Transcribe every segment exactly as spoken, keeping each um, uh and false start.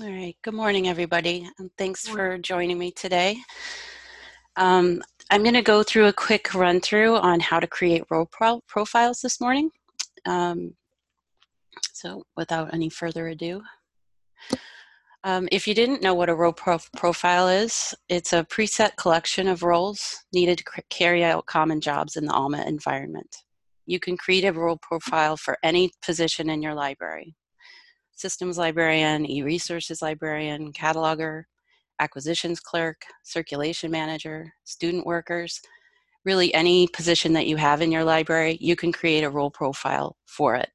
All right, good morning, everybody, and thanks Morning. for joining me today. Um, I'm going to go through a quick run through on how to create role pro profiles this morning. Um, so without any further ado, um, if you didn't know what a role pro profile is, it's a preset collection of roles needed to carry out common jobs in the ALMA environment. You can create a role profile for any position in your library. Systems librarian, e-resources librarian, cataloger, acquisitions clerk, circulation manager, student workers, really any position that you have in your library, you can create a role profile for it.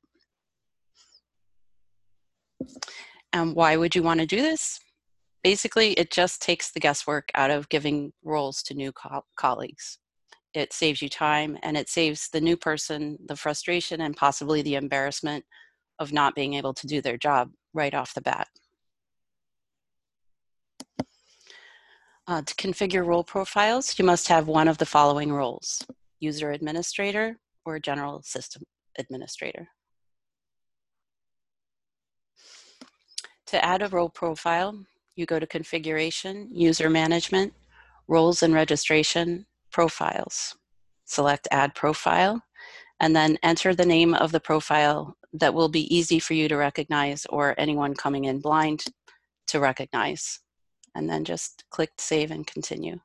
And why would you want to do this? Basically, it just takes the guesswork out of giving roles to new co colleagues. It saves you time, and it saves the new person the frustration and possibly the embarrassment of not being able to do their job right off the bat. Uh, to configure role profiles, you must have one of the following roles: user administrator or general system administrator. To add a role profile, you go to Configuration, User Management, Roles and Registration, Profiles. Select Add Profile, and then enter the name of the profile that will be easy for you to recognize or anyone coming in blind to recognize. And then just click Save and Continue.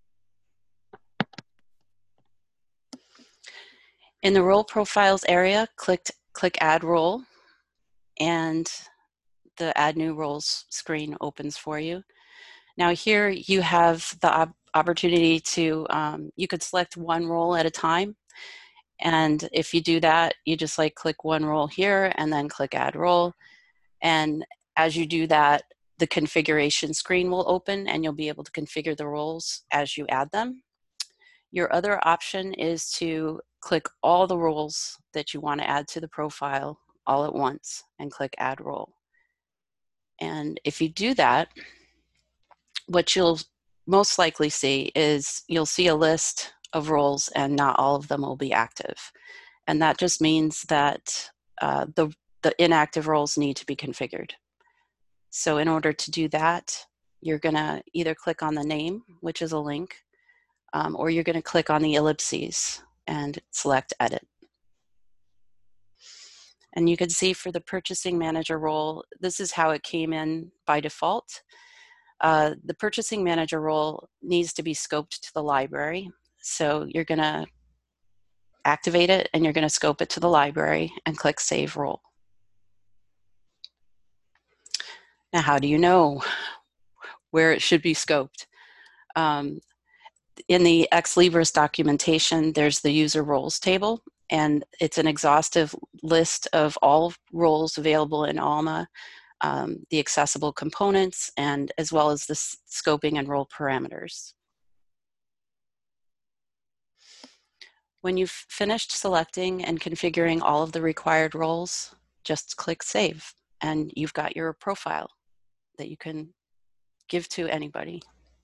In the Role Profiles area, click, click Add Role, and the Add New Roles screen opens for you. Now here you have the op opportunity to, um, you could select one role at a time. And if you do that, you just like click one role here and then click Add Role. And as you do that, the configuration screen will open and you'll be able to configure the roles as you add them. Your other option is to click all the roles that you want to add to the profile all at once and click Add Role. And if you do that, what you'll most likely see is you'll see a list of roles and not all of them will be active. And that just means that uh, the, the inactive roles need to be configured. So in order to do that, you're gonna either click on the name, which is a link, um, or you're gonna click on the ellipses and select Edit. And you can see for the purchasing manager role, this is how it came in by default. Uh, the purchasing manager role needs to be scoped to the library. So you're gonna activate it and you're gonna scope it to the library and click Save Role. Now, how do you know where it should be scoped? Um, in the Ex Libris documentation, there's the user roles table, and it's an exhaustive list of all roles available in ALMA, um, the accessible components, and as well as the scoping and role parameters. When you've finished selecting and configuring all of the required roles, just click Save, and you've got your profile that you can give to anybody.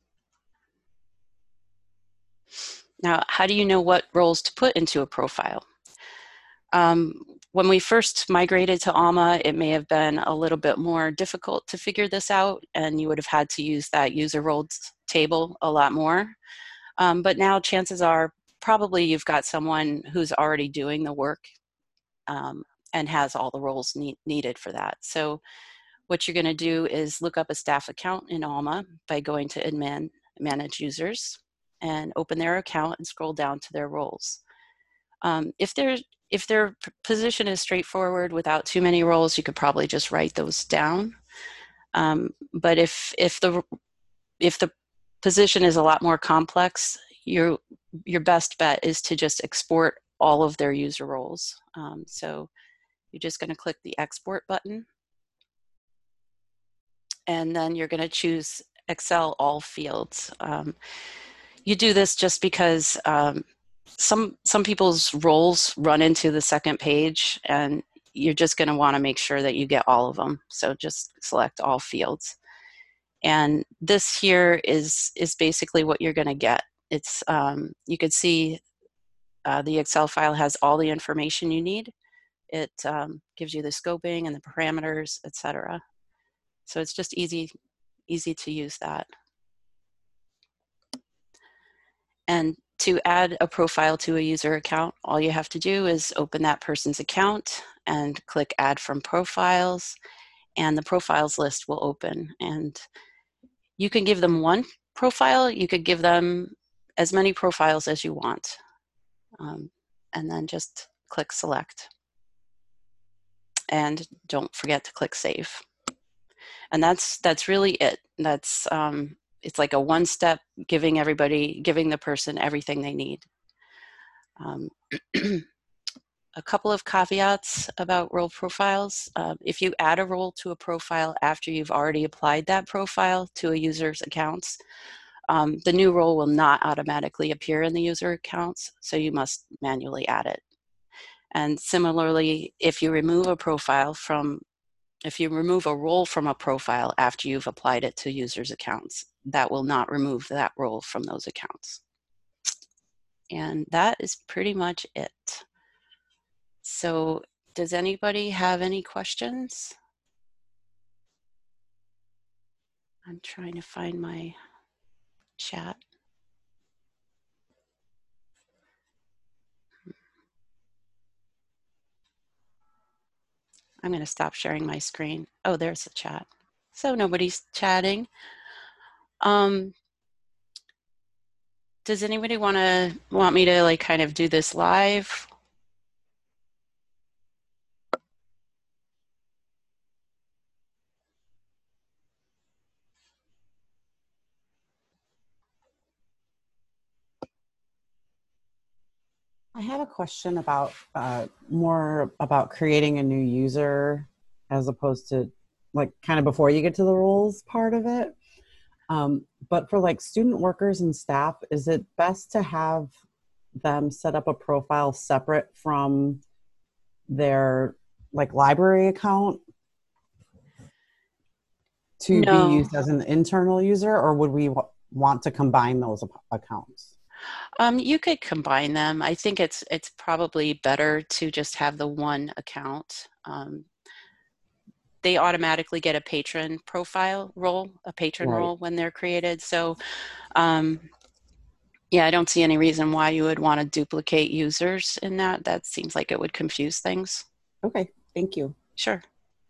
Now, how do you know what roles to put into a profile? Um, when we first migrated to ALMA, it may have been a little bit more difficult to figure this out, and you would have had to use that user roles table a lot more. Um, but now chances are probably you've got someone who's already doing the work um, and has all the roles need, needed for that. So what you're going to do is look up a staff account in ALMA by going to Admin, Manage Users, and open their account and scroll down to their roles. Um, if, if their position is straightforward without too many roles, you could probably just write those down. Um, but if, if, the, if the position is a lot more complex, your, your best bet is to just export all of their user roles. Um, so you're just going to click the Export button, and then you're going to choose Excel All Fields. Um, you do this just because um, some some people's roles run into the second page, and you're just going to want to make sure that you get all of them. So just select All Fields. And this here is, is basically what you're going to get. It's, um, you can see uh, the Excel file has all the information you need. It um, gives you the scoping and the parameters, et cetera. So it's just easy, easy to use that. And to add a profile to a user account, all you have to do is open that person's account and click Add from Profiles, and the profiles list will open. And you can give them one profile, you could give them as many profiles as you want. Um, and then just click Select. And don't forget to click Save. And that's that's really it. That's um, it's like a one-step giving everybody, giving the person everything they need. Um, a couple of caveats about role profiles. Uh, if you add a role to a profile after you've already applied that profile to a user's accounts, um, the new role will not automatically appear in the user accounts, so you must manually add it. And similarly, if you remove a profile from, if you remove a role from a profile after you've applied it to users' accounts, that will not remove that role from those accounts. And that is pretty much it. So does anybody have any questions? I'm trying to find my chat. I'm going to stop sharing my screen. Oh, there's the chat. So nobody's chatting. Um, does anybody want to want me to like kind of do this live? I have a question about uh, more about creating a new user as opposed to like kind of before you get to the roles part of it. Um, but for like student workers and staff, is it best to have them set up a profile separate from their like library account to No. be used as an internal user, or would we w- want to combine those accounts? Um, you could combine them. I think it's it's probably better to just have the one account. Um, they automatically get a patron profile role, a patron Right. role when they're created. So um, yeah, I don't see any reason why you would want to duplicate users in that. That seems like it would confuse things. Okay, thank you. Sure.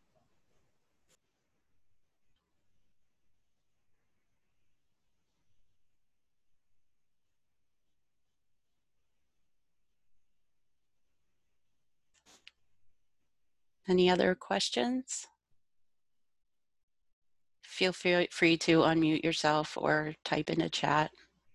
Any other questions? Feel free, free to unmute yourself or type in a chat.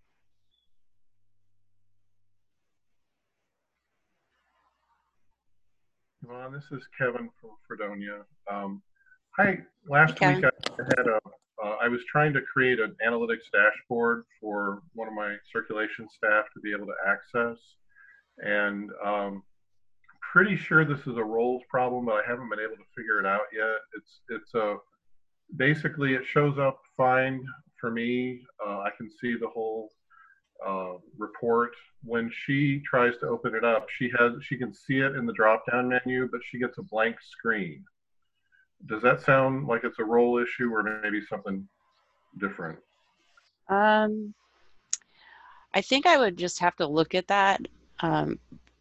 Yvonne, this is Kevin from Fredonia. Um, hi, last Hey, week I had a, uh, I was trying to create an analytics dashboard for one of my circulation staff to be able to access. And um, pretty sure this is a roles problem, but I haven't been able to figure it out yet. It's, it's a, basically it shows up fine for me. Uh, I can see the whole uh, report. When she tries to open it up, she has she can see it in the drop-down menu, but she gets a blank screen. Does that sound like it's a role issue or maybe something different? Um, I think I would just have to look at that. Um,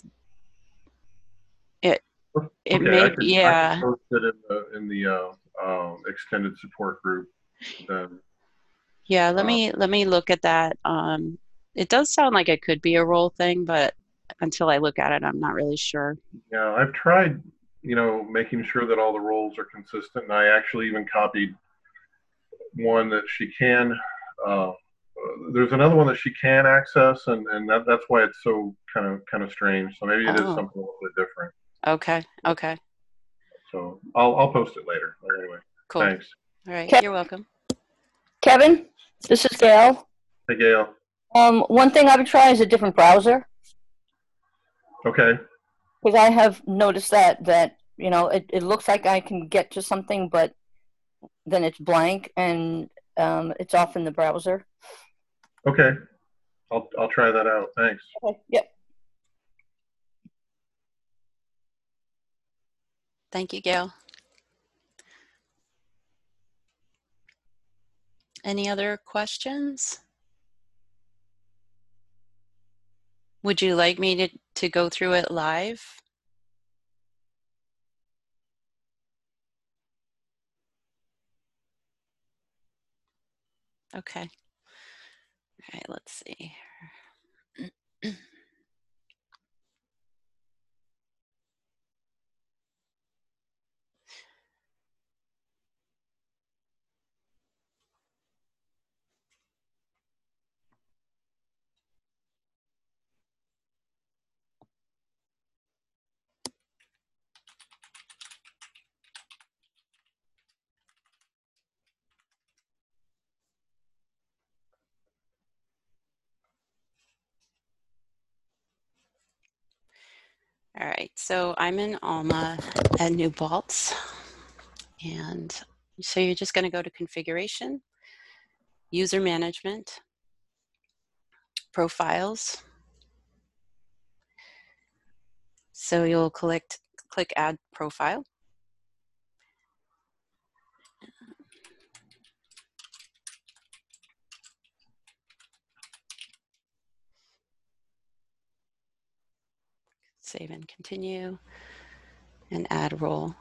it it okay, may I could, yeah. I could post it in the in the uh, uh, extended support group then. Yeah, let Uh, me let me look at that. Um, it does sound like it could be a role thing, but until I look at it, I'm not really sure. yeah, I've tried, you know, making sure that all the roles are consistent, and I actually even copied one that she can. Uh, there's another one that she can access, and and that, that's why it's so kind of kind of strange. So maybe it is Oh, something a little bit different. okay, okay, So I'll I'll post it later. Anyway, cool. thanks. All right, Kev- you're welcome. Kevin, this is Gail. Hey, Gail. Um, one thing I've been trying is a different browser Okay. because I have noticed that that you know it, it looks like I can get to something, but then it's blank and um, it's off in the browser. Okay. I'll I'll try that out. Thanks. Okay. Yep. Thank you, Gail. Any other questions? Would you like me to, to go through it live? Okay. All right, let's see. All right, so I'm in Alma at New Paltz. And so you're just going to go to Configuration, User Management, Profiles. So you'll click, click Add Profile. Save and continue, and add role.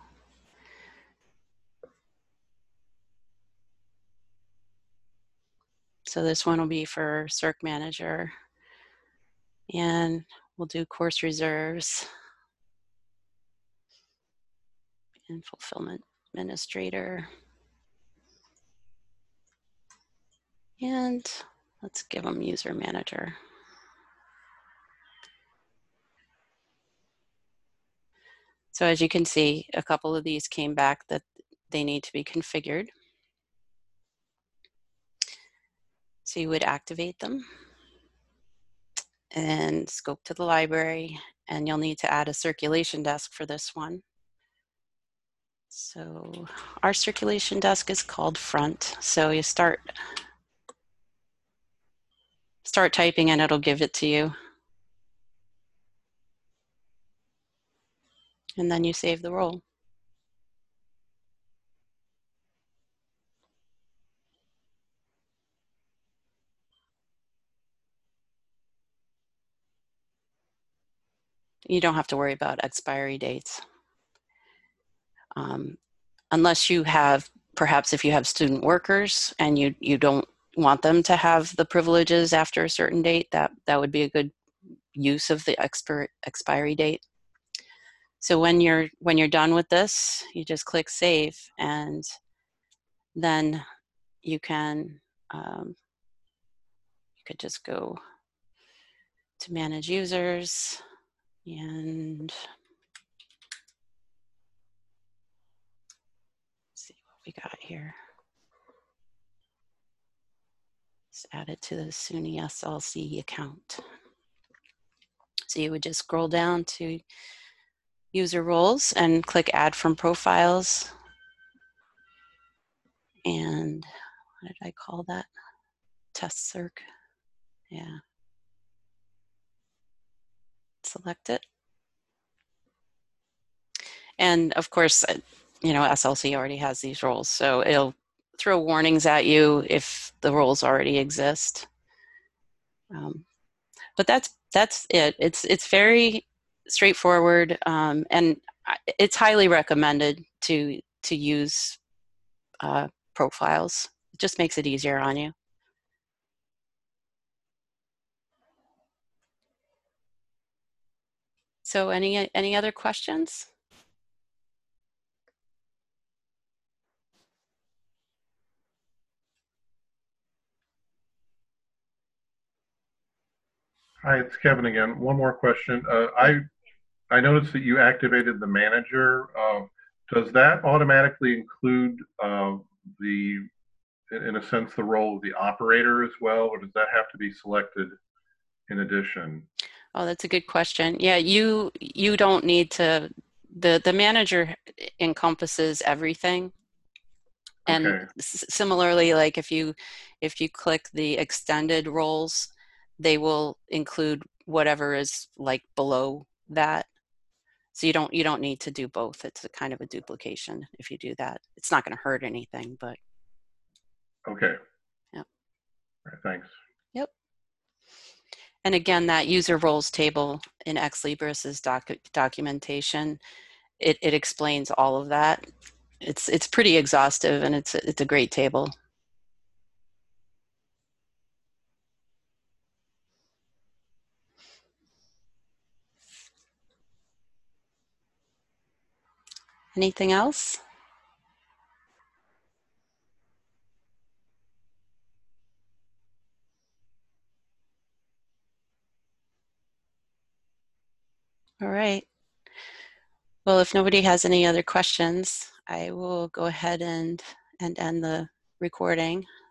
So this one will be for Circ Manager, and we'll do course reserves and fulfillment administrator. And let's give them user manager. So as you can see, a couple of these came back that they need to be configured. So you would activate them and scope to the library, and you'll need to add a circulation desk for this one. So our circulation desk is called front. So you start, start typing and it'll give it to you. And then you save the role. You don't have to worry about expiry dates. Um, unless you have, perhaps if you have student workers and you, you don't want them to have the privileges after a certain date, that, that would be a good use of the expir expiry date. So when you're, when you're done with this, you just click Save, and then you can, um, you could just go to Manage Users and see what we got here. Just add it to the SUNY S L C account. So you would just scroll down to User Roles and click Add from Profiles. And what did I call that? Test Circ. Yeah. Select it. And of course, you know, S L C already has these roles, so it'll throw warnings at you if the roles already exist. Um, but that's that's it. It's it's very straightforward, um, and it's highly recommended to to use uh, profiles. It just makes it easier on you. So any any other questions? Hi, it's Kevin again. One more question. Uh, I I noticed that you activated the manager. Uh, does that automatically include uh, the, in a sense, the role of the operator as well, or does that have to be selected in addition? Oh, that's a good question. Yeah, you you don't need to. The the manager encompasses everything. And Okay. similarly, like if you if you click the extended roles, they will include whatever is like below that. So you don't you don't need to do both. It's a kind of a duplication if you do that. It's not going to hurt anything, but Okay. All right, thanks. Yep. And again, that user roles table in Ex Libris's doc documentation, it, it explains all of that. It's, it's pretty exhaustive, and it's, it's a great table. Anything else? All right. Well, if nobody has any other questions, I will go ahead and, and end the recording.